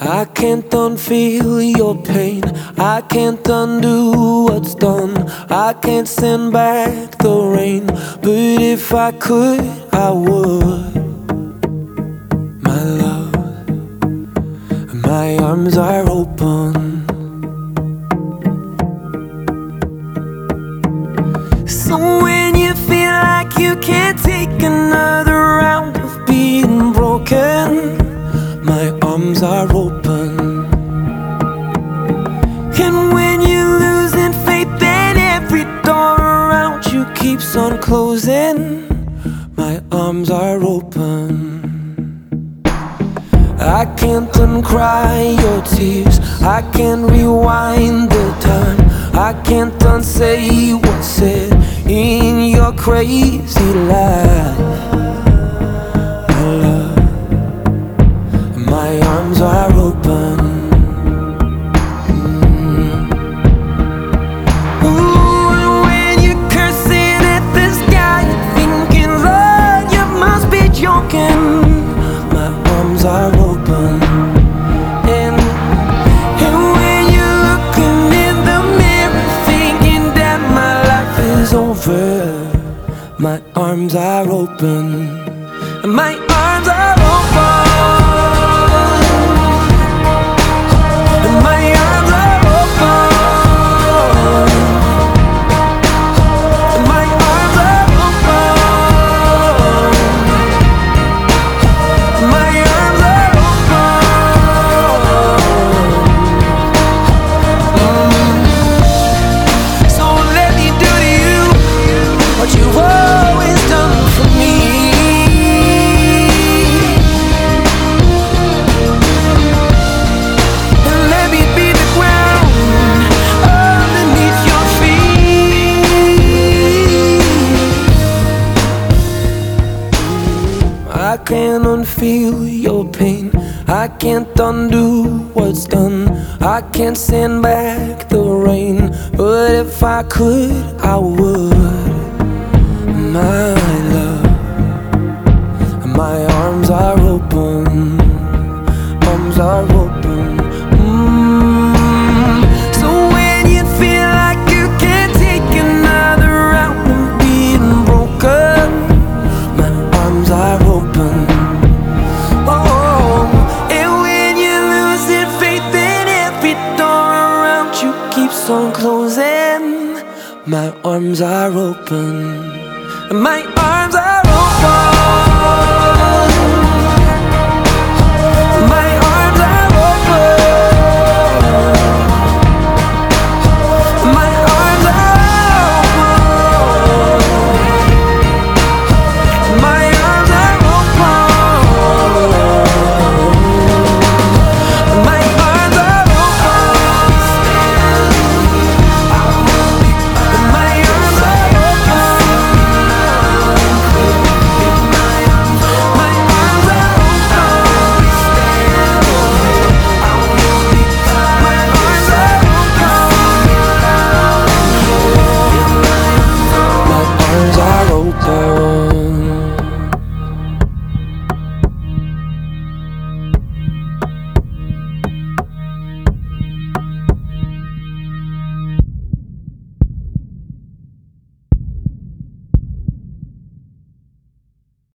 I can't unfeel your pain, I can't undo what's done, I can't send back the rain, but if I could, I would. My love, my arms are open. So when you feel like you can't take another round of being broken, my arms are open. And when you're losing faith and every door around you keeps on closing, my arms are open. I can't uncry your tears, I can't rewind the time, I can't unsay what's said in your crazy life. My love, my arms are open. Ooh, and when you're cursing at the sky, you're thinking, Lord, you must be joking. My arms are open. And when you're looking in the mirror, thinking that my life is over, my arms are open. My arms are open. My arms are open. My arms are open. My arms are open. So let me do to you what you've always done for me. And let me be the ground underneath your feet. I can't unfeel your pain, I can't undo what's done, I can't send back the rain, but if I could, I would. My love, my arms are open, arms are open. So when you feel like you can't take another round of being broken, my arms are open. Oh, and when you're losing faith and every door around you keeps on closing, my arms are open. My